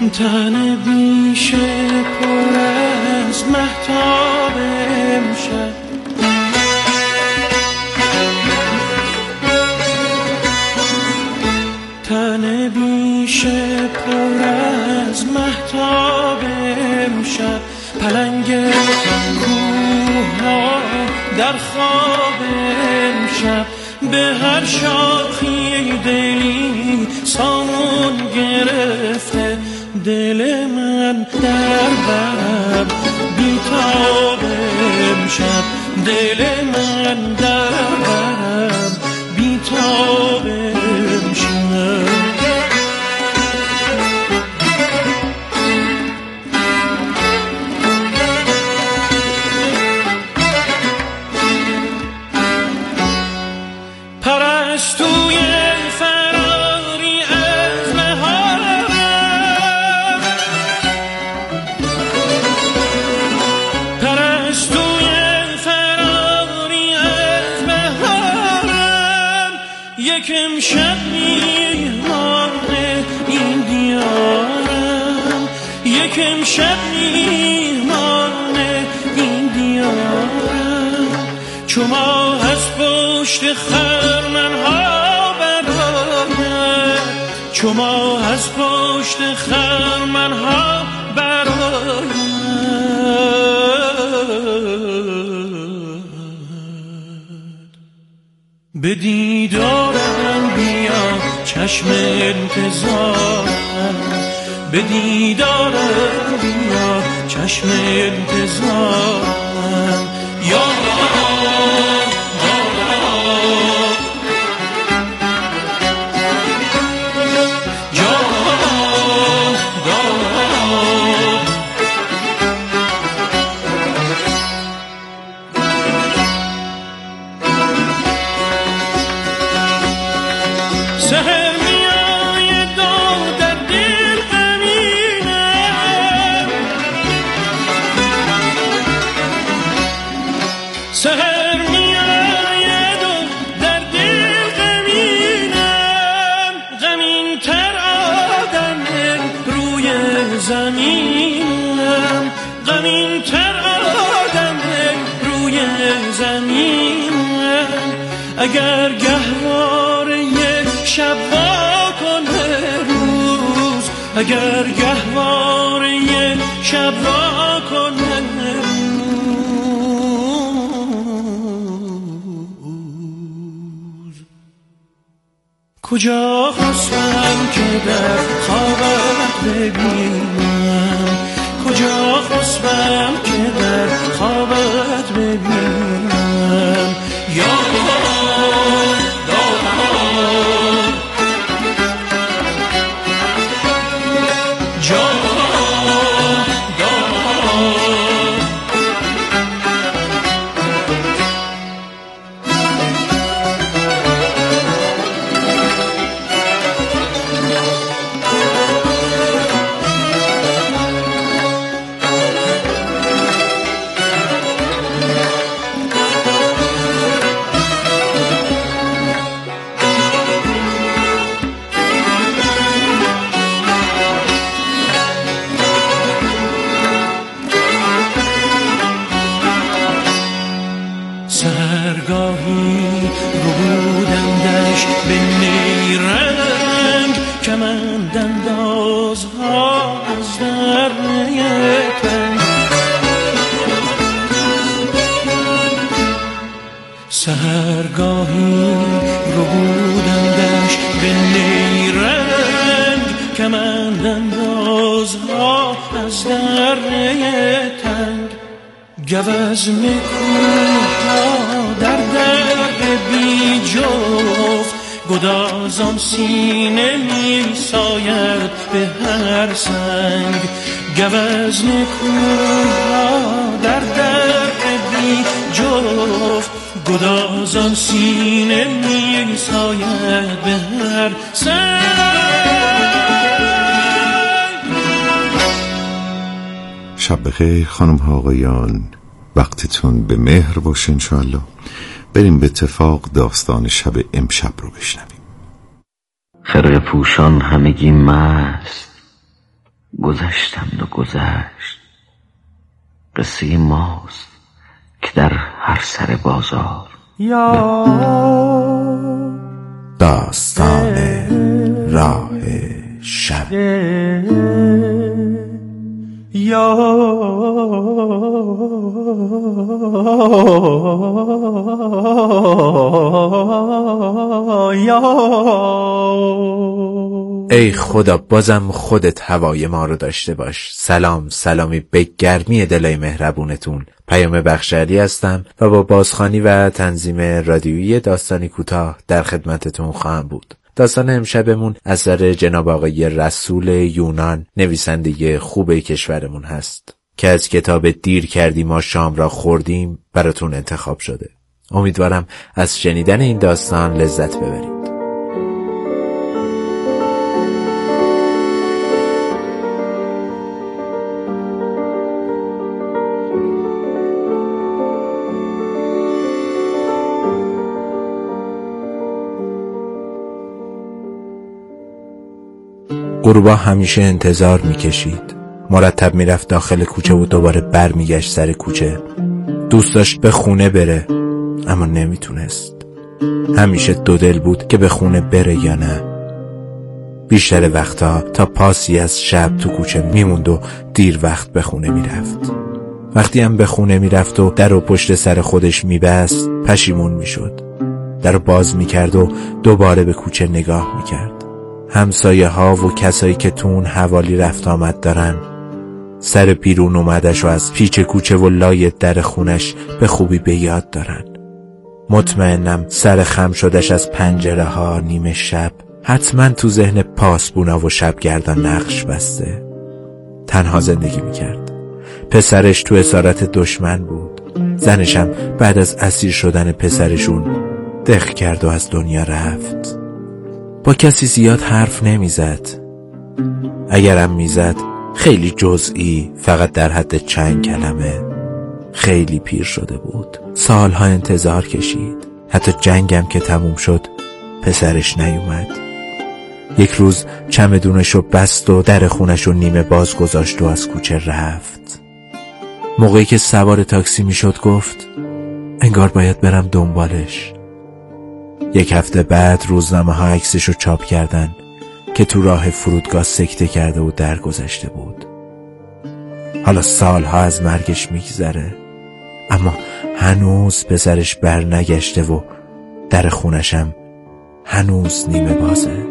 این تن بیشه پر از مهتاب امشب، تن بیشه پر از مهتاب امشب، پلنگ کوه ها در خواب امشب، به هر شاخی دلی سامون گرفته، دل من در بر بیتاب امشب، دل من در بر بیتاب امشب. پرستوی فراری از مهارم، پرستوی فراری از مهارم، یک امشب میهمان این دیارم، یک امشب میهمان این دیارم، چو ماه از پشت خرمنها برآید، چو ماه از پشت خرمنها برآید، به دیدارم بیا چشم انتظارم، به دیدارم بیا چشم انتظارم، یا سحر میآید و در دل غمینم، سحر میآید و در دل غمینم، غمین تر آدم روی زمینم، غمین تر آدم روی زمینم، اگر گهواره شب واکنه روز، اگر گهواره شب واکنه روز، کجا خواستم که در خوابت ببینم، کجا خواستم که در خوابت ببینم، یا سحرگاهی ربودندش به نیرنگ، کمند اندازها از درنه تنگ، سحرگاهی ربودندش به نیرنگ، کمند اندازها از درنه تنگ، گوزن کوها در درد بی جفت، گدازان سینه می ساید به هر سنگ، گوزن کوها در درد بی جفت، گدازان سینه می ساید به هر سنگ. شب بخیر خانم ها آقایان، وقتتون به مهر باشه انشاءالله. بریم به اتفاق داستان شب امشب رو بشنویم. خرقه پوشان همگی مست، گذشتند و گذشت. قصه ماست که در هر سر بازار. داستان راه شب. ای خدا بازم خودت هوای ما رو داشته باش. سلامی به گرمی دلای مهربونتون. پیام بخشعلی هستم و با بازخوانی و تنظیم رادیویی داستانی کوتاه در خدمتتون خواهم بود. داستان امشبمون اثر جناب آقای رسول یونان، نویسنده خوب کشورمون هست که از کتاب دیر کردیم ما شام را خوردیم براتون انتخاب شده. امیدوارم از شنیدن این داستان لذت ببرید. غروبا همیشه انتظار میکشید. مرتب میرفت داخل کوچه و دوباره بر میگشت سر کوچه. دوست داشت به خونه بره اما نمیتونست. همیشه دو دل بود که به خونه بره یا نه. بیشتر وقتا تا پاسی از شب تو کوچه میموند و دیر وقت به خونه میرفت. وقتی هم به خونه میرفت و در و پشت سر خودش میبست پشیمون میشد. در رو باز میکرد و دوباره به کوچه نگاه میکرد. همسایه ها و کسایی که تو اون حوالی رفت آمد دارن سر پیرون اومدش و از پیچ کوچه و لای در خونش به خوبی به یاد دارن. مطمئنم سر خم شدش از پنجره ها نیمه شب حتما تو ذهن پاسبونا و شبگردان نقش بسته. تنها زندگی میکرد. پسرش تو اسارت دشمن بود. زنشم بعد از اسیر شدن پسرشون دق کرد و از دنیا رفت. با کسی زیاد حرف نمیزد. اگرم میزد خیلی جزئی، فقط در حد چند کلمه. خیلی پیر شده بود. سالها انتظار کشید. حتی جنگم که تموم شد پسرش نیومد. یک روز چمدونشو بست و در خونشو نیمه باز گذاشت و از کوچه رفت. موقعی که سوار تاکسی میشد گفت انگار باید برم دنبالش. یک هفته بعد روزنامه ها عکسشو چاپ کردن که تو راه فرودگاه سکته کرده و درگذشته بود. حالا سالها از مرگش میگذره اما هنوز پسرش بر نگشته و در خونشم هنوز نیمه بازه.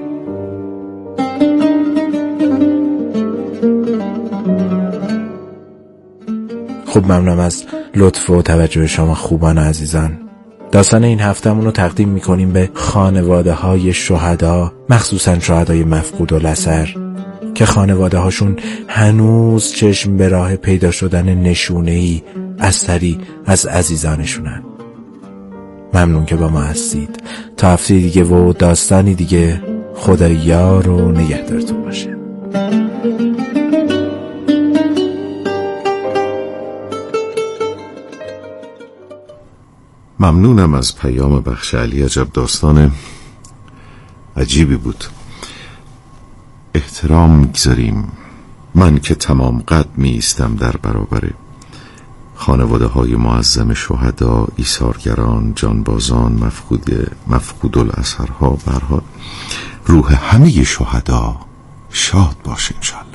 خوب ممنونم از لطف و توجه شما خوبان عزیزان. داستان این هفته‌مون رو تقدیم می‌کنیم به خانواده های شهدا، مخصوصاً شهدای مفقود الاثر که خانواده هاشون هنوز چشم به راه پیدا شدن نشونه‌ای اثری از عزیزانشونن. ممنون که با ما هستید. تا هفته دیگه و داستانی دیگه، خدا یار و نگهدارتون باشه. ممنونم از پیام بخشعلی. عجب داستان عجیبی بود. احترام میگذاریم. من که تمام قد میستم در برابر خانواده های معظم شهدا، ایثارگران، جانبازان، مفقود الاثرها. به هر حال روح همه شهدا شاد باشه انشالله.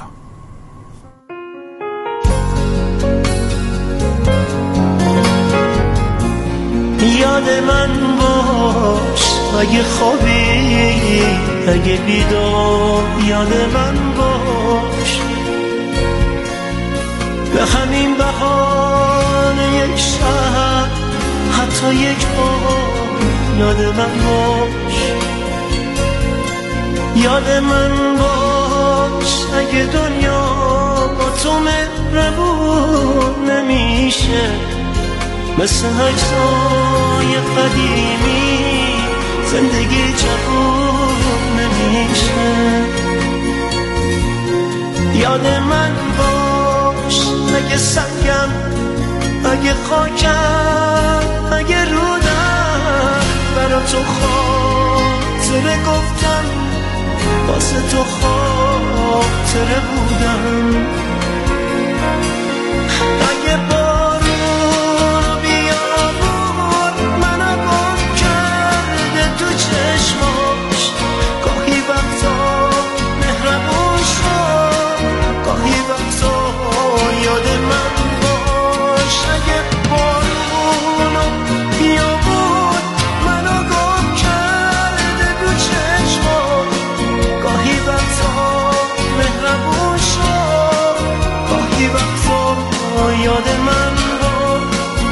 یاد من باش اگه خوابی اگه بیدار، یاد من باش به همین بهانه یک شب، حتی یک بار یاد من باش. یاد من باش اگه دنیا با تو مهربون نمیشه، مثل عکسای قدیمی زندگی جوون نمیشه. یاد من باش اگه سنگم، اگه خاکم، اگه رودم برا تو خاطره گفتم، واسه تو خاطره خاطره بودم. اگه بارون بیابون منو گم کرده تو چشماش، گاهی وقتا مهربون شد، گاهی وقتا یاد من باش. اگه بارون بیابون منو گم کرده تو چشماش، گاهی وقتا مهربون شد، گاهی وقتا یاد من باش.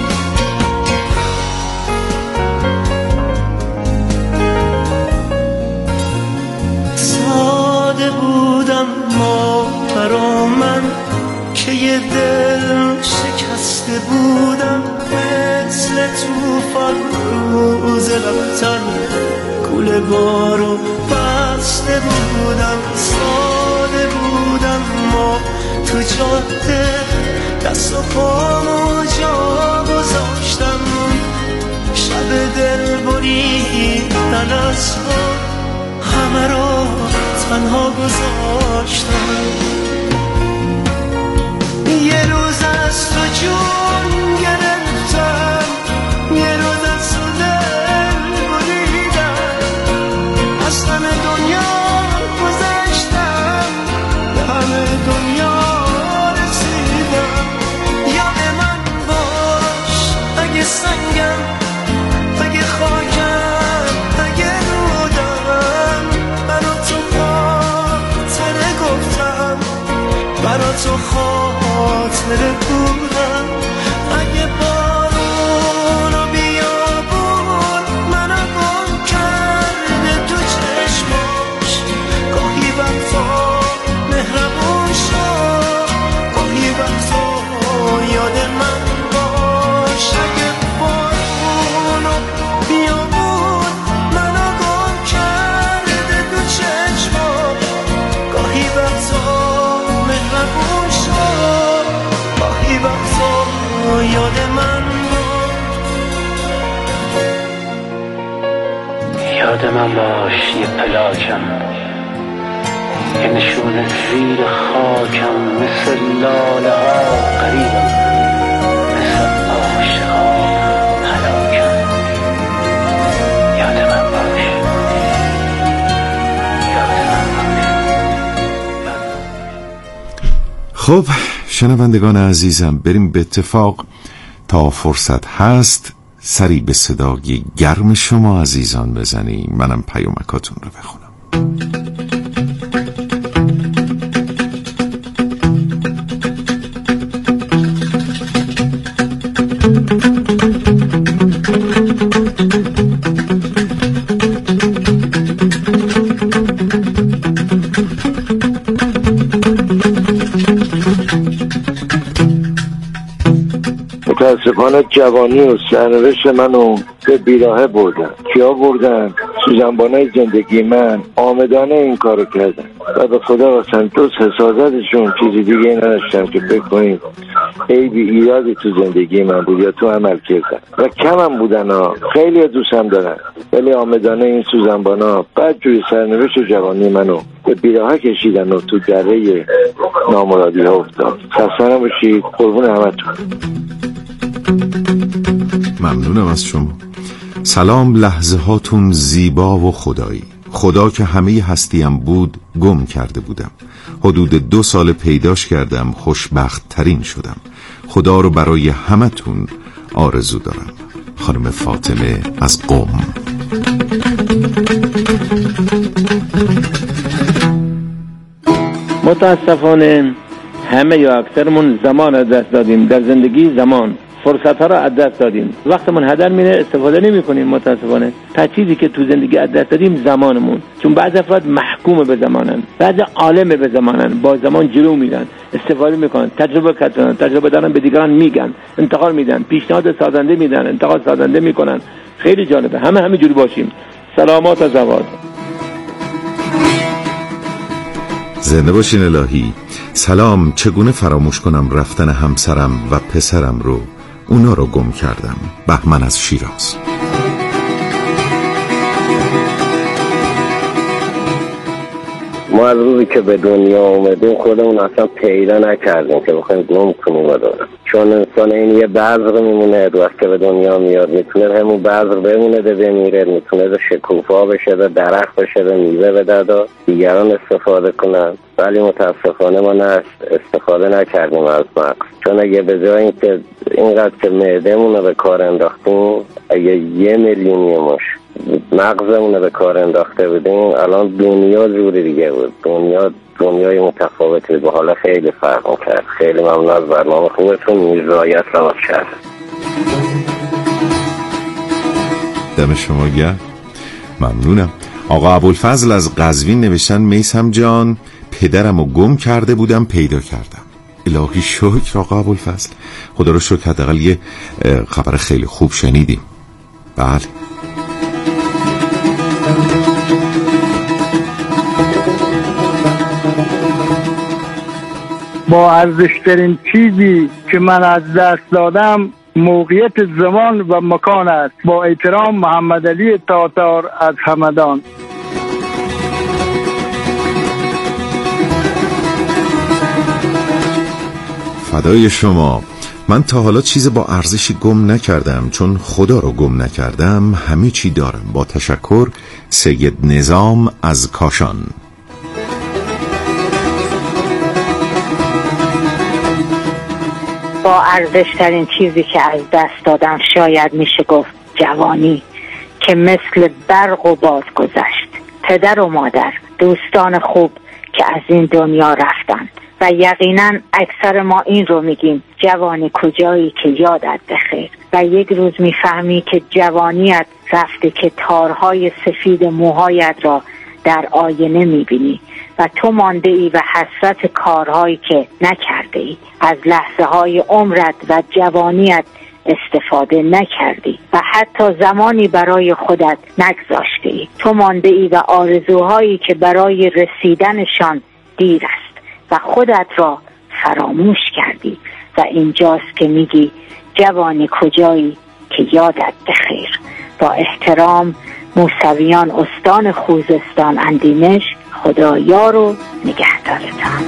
ساده بودم ما برا من که یه دل شکسته بودم، مثل توفان روز رفتن کوله بارو بسته بودم. ساده بودم ما تو جاده دست و پامو جا گذاشتم، شب دل بریدن از خود همه رو تنها گذاشتم. یه روز از تو جون گرفتم، یه روز از تو دل بریدم، از همه دنیا گذشتم، به همه دنیا رسیدم. یاد من باش اگه سنگم، اگه خاکم، اگه رودم، برا تو خاطره گفتم، برا تو خاطره بودم. اگه بارون و بیابون منو گم کرده تو چشماش، گاهی وقتا مهربون شد، گاهی وقتا یاد من باش. اگه بارون و بیابون منو گم کرده تو چشماش، گاهی وقتا مهربون شد، گاهی وقتا یاد من باش. یاد من باش یه پلاکم، یه نشون زیر خاکم، مثل لاله ها قریبم، مثل عاشقان هلاکم. یاد من باش، یاد من باش. خب شنوندگان عزیزم، بریم به اتفاق تا فرصت هست سری به صدای گرم شما عزیزان بزنیم، منم پیامکاتون رو بخونم. متاسفانه جوانی و سرنوشت منو به بیراهه بردن. کیا بردن؟ سوزنبانای زندگی من آمدانه این کارو کردن و به خدا قسم دوست حسادتشون چیزی دیگه نداشتم که فکر کنیم عیبی ایرادی تو زندگی من بود یا تو عمل کردن و کم هم بودن ها. خیلی دوستم دارن ولی آمدانه این سوزنبانا بعد جوی سرنوشت جوانی منو به بیراهه کشیدن و تو دره نامرادی ها افتاد. خسته نباشید، قربون همتون. ممنونم از شما. سلام، لحظه هاتون زیبا و خدایی. خدا که همه هستیم بود گم کرده بودم. حدود 2 سال پیداش کردم، خوشبخت ترین شدم. خدا رو برای همتون آرزو دارم. خانم فاطمه از قم. متاسفانه همه یا اکثرمون زمان از دست دادیم در زندگی. زمان فرصت ها را از دست دادیم، وقتمون هدر میره، استفاده نمی کنیم. متاسفانه تا چیزی که تو زندگی از دست دادیم زمانمون. چون بعضی افراد محکوم به زمانن، بعضی عالم به زمانن، با زمان جلو میرن، استفاده میکنن، تجربه کردن، تجربه دارن به دیگران میگن، انتقال میدن، پیشنهاد سازنده میدن، انتقال سازنده میکنن. خیلی جالبه. همینجوری باشیم. سلامات از زواد. زنده باشین الهی. سلام، چگونه فراموش کنم رفتن همسرم و پسرم رو؟ اونا رو گم کردم. بهمن از شیراز. ما از روزی که به دنیا اومدیم خودمون اصلا پیدا نکردیم که بخوایم گم کنیم و دارم. چون انسان این یه بذر میمونه، وقتی که به دنیا میاد میتونه همون بذر بمونه ده بمیره، میتونه ده شکوفا بشه، ده درخت بشه، ده میوه بده ده دیگران استفاده کنن. ولی متاسفانه ما نه استفاده نکردیم از مغز. چون اگه به جای اینکه اینقدر که معده‌مون رو به کار انداختیم، اگه 1 میلیون ماش مغزمون رو به کار انداخته بودیم، الان دنیا جوری دیگه بود. دنیای متفاوتی به حالا خیلی فرق کرد. خیلی ممنون از برنامه خوبتون. میرزایت سلام کرد. دم شما گرم. ممنونم. آقا ابوالفضل از قزوین نوشتن میثم جان پدرمو گم کرده بودم پیدا کردم. الهی شکر آقا ابوالفضل، خدا رو شکر حداقل یه خبر خیلی خوب شنیدیم. بله. با ارزشترین چیزی که من از دست دادم موقعیت زمان و مکان است. با احترام محمد علی تاتار از همدان. فدای شما. من تا حالا چیز با ارزشی گم نکردم، چون خدا رو گم نکردم همه چی دارم. با تشکر. سید نظام از کاشان. با ارزشترین چیزی که از دست دادم شاید میشه گفت جوانی که مثل برق و باد گذشت. پدر و مادر، دوستان خوب که از این دنیا رفتن و یقینا اکثر ما این رو میگیم جوانی کجایی که یادت بخیر. و یک روز میفهمی که جوانیت رفته که تارهای سفید موهایت را در آینه میبینی و تو مانده ای و حسرت کارهایی که نکرده ای. از لحظه های عمرت و جوانیت استفاده نکردی و حتی زمانی برای خودت نگذاشته ای. تو مانده ای و آرزوهایی که برای رسیدنشان دیر است و خودت را فراموش کردی. و اینجاست که میگی جوانی کجایی که یادت بخیر. با احترام، موسویان استان خوزستان اندیمش. خدا یار و نگهدارتان.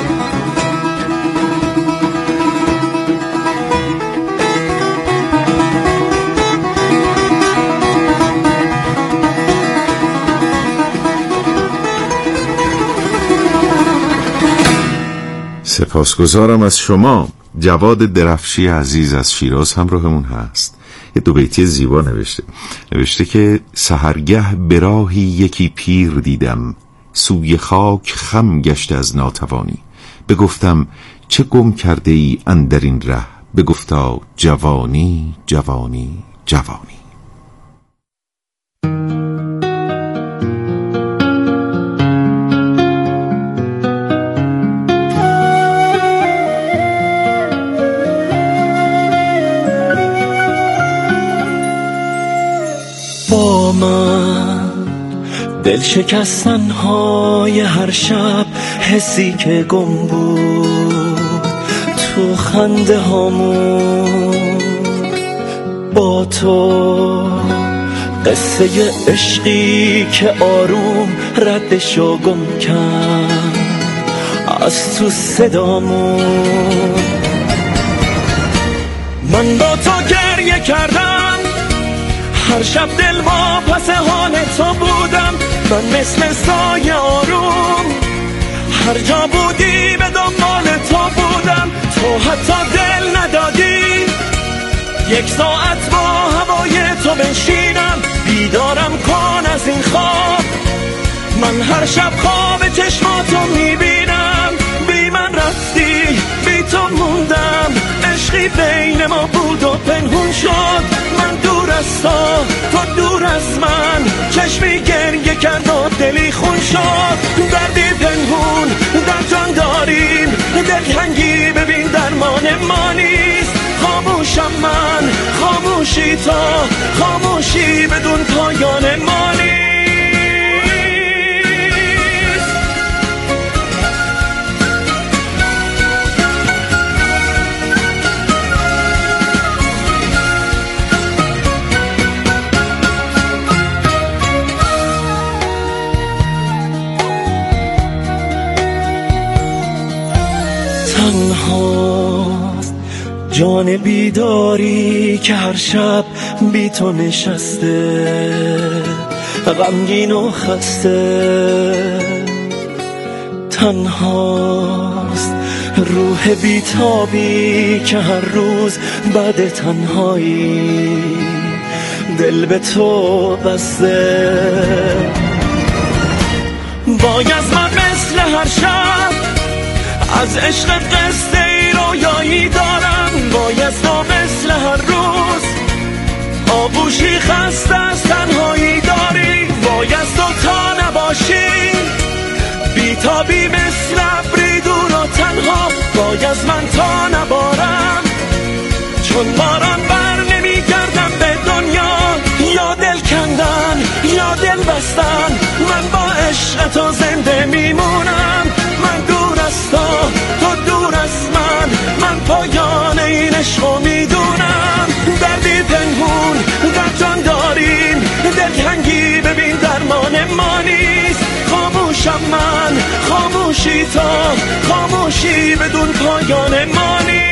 سپاسگزارم از شما. جواد درفشی عزیز از شیراز همراهمون هست. یه 2 بیتی زیبا نوشته که سحرگه به راهی یکی پیر دیدم، سوی خاک خم گشت از ناتوانی. بگفتم چه گم کرده ای اندر این ره، بگفتا جوانی جوانی جوانی. با من دل شکستن های هر شب، حسی که گم بود تو خنده هامون. با تو قصه عشقی که آروم ردشو گم کرد از تو صدامون. من با تو گریه کردم هر شب، دل با پس حال تو بودم. من مثل سایه آروم هر جا بودی به دنبال تو بودم. تو حتی دل ندادی یک ساعت با هوای تو بنشینم. بیدارم کن از این خواب، من هر شب خواب چشماتو میبینم. بی من رفتی، بی تو موندم، عشقی بین ما بود و پنهون شد. من دور از تو دور از من، چشمی گریه کرد و دلی خون شد. دردی پنهون در جان داریم، دلتنگی ببین درمان ما نیست. خاموشم من، خاموشی تو، خاموشی بدون پایان ما نیست. تنهاست جان بیداری که هر شب بی تو نشسته، غمگین و خسته. تنهاست روح بیتابی که هر روز بعد تنهایی دل به تو بسته. باید من مثل هر شب از عشق قصه ای رویایی دارم، باید تو مثل هر روز آغوشی خسته از تنهایی داری، باید تو تا نباشی بیتابی مثل ابری دور و تنها، باید من تا نبارم چون باران بر نمیگردم به دنیا. یا دل کندن یا دل بستن، من با عشق تو زنده میمونم. من دور از تو دور از من پایان این عشقو میدونم. دردی پنهون در جان داریم، دلتنگی ببین درمان ما نیست. خاموشم من خاموشی تو، خاموشی بدون پایان ما نیست.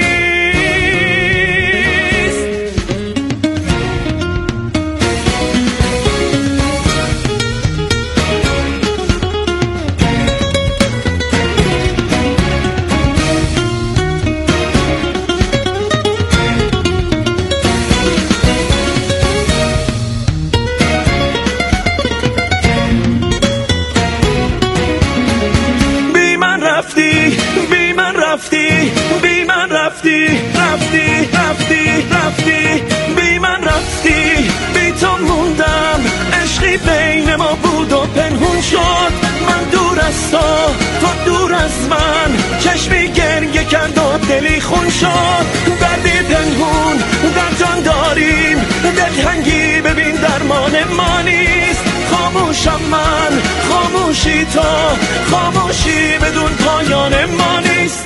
رفتی بی من رفتی، بی تو موندم. عشقی بین ما بود و پنهون شد، من دور از تو دور از من. چشمی گریه کرد و دلی خون شد. دردی پنهون در جان داریم، دلتنگی ببین درمان ما نیست. خاموشم من خاموشی تو، خاموشی بدون پایان ما نیست.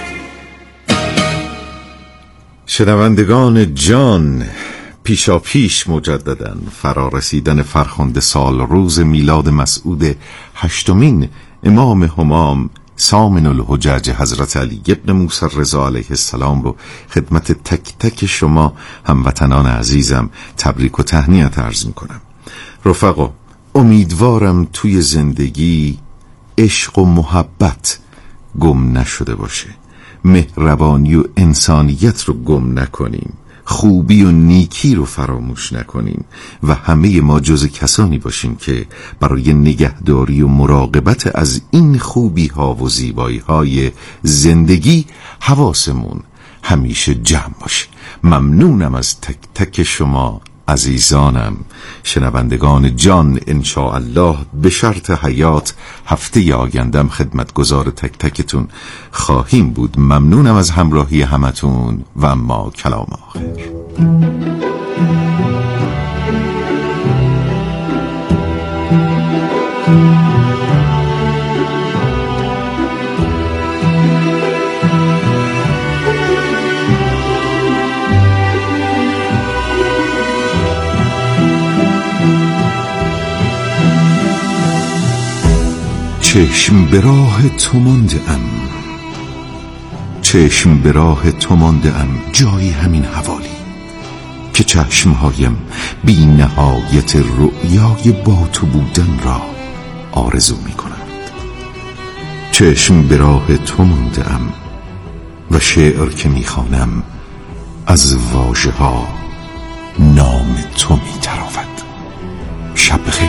شنوندگان جان، پیشا پیش مجدداً فرارسیدن فرخنده سال روز میلاد مسعود 8مین امام همام سامن الحجج حضرت علی ابن موسی رضا علیه السلام رو خدمت تک تک شما هموطنان عزیزم تبریک و تهنیت عرض میکنم. رفقا، امیدوارم توی زندگی عشق و محبت گم نشده باشه، مهربانی و انسانیت رو گم نکنیم، خوبی و نیکی رو فراموش نکنیم و همه ما جز کسانی باشیم که برای نگهداری و مراقبت از این خوبی ها و زیبایی های زندگی حواسمون همیشه جمع باشه. ممنونم از تک تک شما عزیزانم، شنوندگان جان. انشاءالله به شرط حیات هفته آیندم خدمتگزار تک تکتون خواهیم بود. ممنونم از همراهی همتون و اما کلام آخر. چشم به راه تو مانده ام، چشم به راه تو مانده ام، جایی همین حوالی که چشمهایم بی نهایت رؤیای با تو بودن را آرزو می کنند. چشم به راه تو مانده ام و شعر که می خوانم از واژه ها نام تو می تراود. شب بخیر.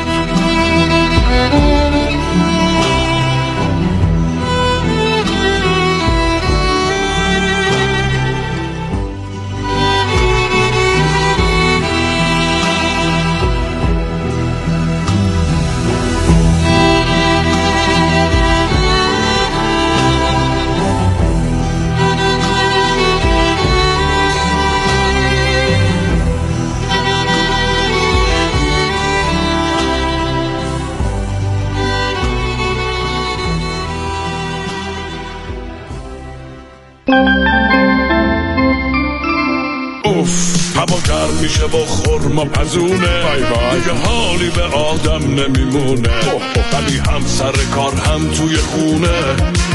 هوا گرم میشه با خرما پزونه، دیگه حالی به آدم نمیمونه، ولی هم سر کار هم توی خونه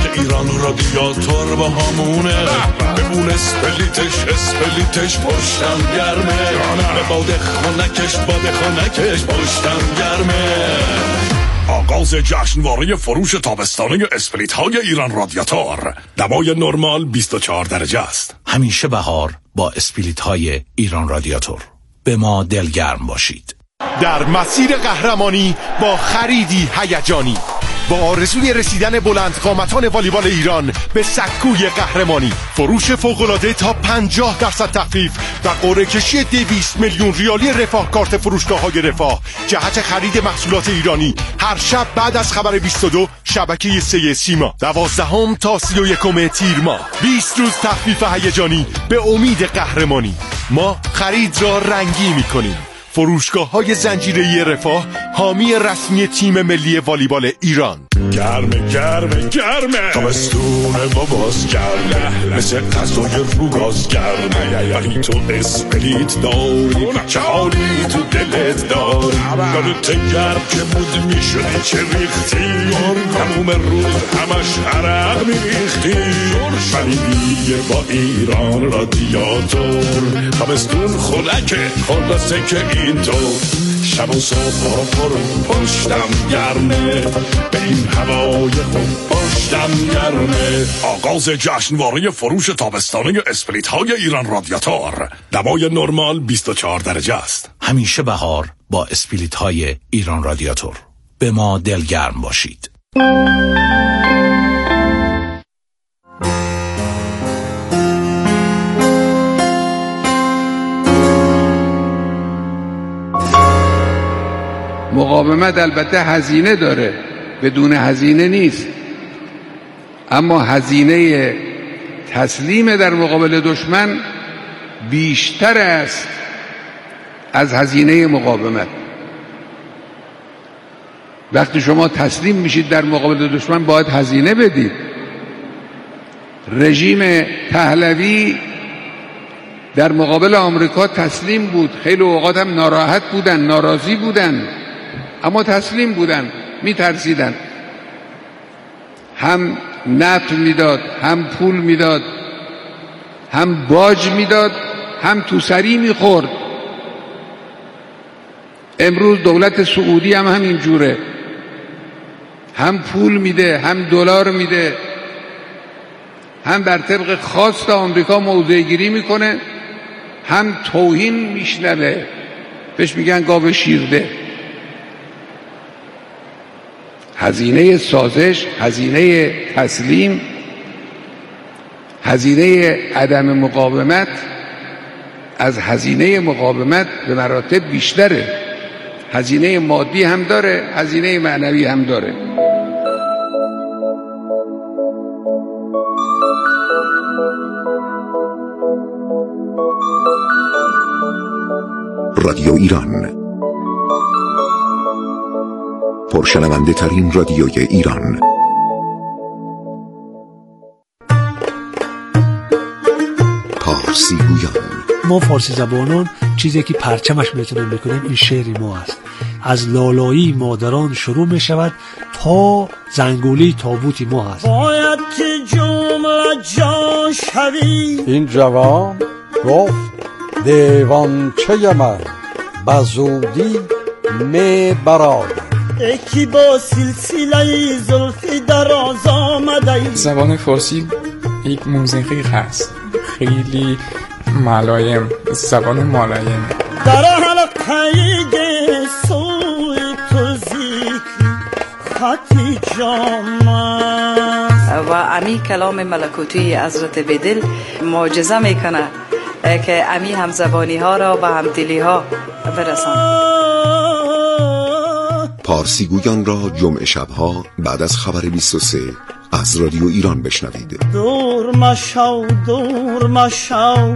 ایران رادیاتور با همونه بمون اسپلیتش پشتم گرمه به باد خونکش پشتم گرمه. آغاز جشنواره فروش تابستانه اسپریت های ایران رادیاتور. دمای نرمال 24 درجه است. همیشه بهار با اسپریت های ایران رادیاتور. به ما دلگرم باشید. در مسیر قهرمانی با خریدی هیجانی، با آرزوی رسیدن بلندقامتان والیبال ایران به سکوی قهرمانی، فروش فوق‌العاده تا 50% تخفیف و قرعه کشی 200 میلیون ریالی رفاه کارت فروشگاه‌های رفاه جهت خرید محصولات ایرانی هر شب بعد از خبر 22 شبکه 3 سیما. 12 تا 31 تیر ماه 20 روز تخفیف هیجانی به امید قهرمانی. ما خرید را رنگی می‌کنیم. فروشگاه‌های زنجیره‌ای رفاه، حامی رسمی تیم ملی والیبال ایران. گرمه تابستونه باباز گرمه مثل غذای رو گاز گرمه ولی تو اسپریت داری چه حالی تو دلت داری یادت گرم که بود میشدی چه ریختی تموم روز همش عرق میریختی ولی دیگه با ایران رادیاتور تابستون خنکه خلاصه که اینطور شب و صبح پر پشتم گرمه به این هوای خوب پشتم گرمه. آغاز جشنواره فروش تابستانه اسپریت های ایران رادیاتور. دمای نرمال 24 درجه است. همیشه بهار با اسپریت های ایران رادیاتور. به ما دلگرم باشید. مقاومت البته هزینه داره، بدون هزینه نیست، اما هزینه تسلیم در مقابل دشمن بیشتر است از هزینه مقاومت. وقتی شما تسلیم میشید در مقابل دشمن باید هزینه بدید. رژیم پهلوی در مقابل آمریکا تسلیم بود، خیلی اوقات هم ناراحت بودن، ناراضی بودن، اما تسلیم بودن، میترسیدن. هم نفت میداد، هم پول میداد، هم باج میداد، هم تو سری میخورد. امروز دولت سعودی هم همین جوره، هم پول میده، هم دلار میده، هم بر طبق خواست آمریکا موضع گیری میکنه، هم توهین میشنوه، بهش میگن گاو شیرده. هزینه سازش، هزینه تسلیم، هزینه عدم مقاومت از هزینه مقاومت به مراتب بیشتره. هزینه مادی هم داره، هزینه معنوی هم داره. رادیو ایران، پرشنونده ترین رادیوی ایران. پارسی گویان. ما فارسی زبانان چیزی که پرچمش میتونیم بکنیم این شعر ما است. از لالایی مادران شروع می شود تا زنگولی تابوتی ما هست. باید که جمله جا شوی. این جوان گفت دیوانچه من بزودی می براید. یکی با سلسله زلفی دراز آمده. زبان فارسی یک موسیقی هست خیلی ملایم، زبان ملایم. در حلقه سوی تو ذکر خطی جامع و امی کلام ملکوتی حضرت بدل معجزه میکنه که امی همزبانی ها را به همدلی ها برسان. پارسی گویان را جمعه شبها بعد از خبر 23 از رادیو ایران بشنوید. دور مشو دور مشو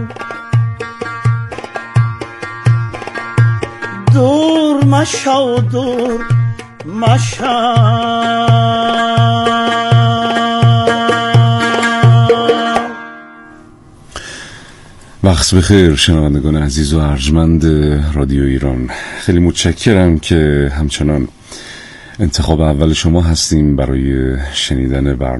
دور مشو دور مشو. وقت بخیر شنوندگان عزیز و ارجمند رادیو ایران. خیلی متشکرم که همچنان انتخاب اول شما هستیم برای شنیدن برنامه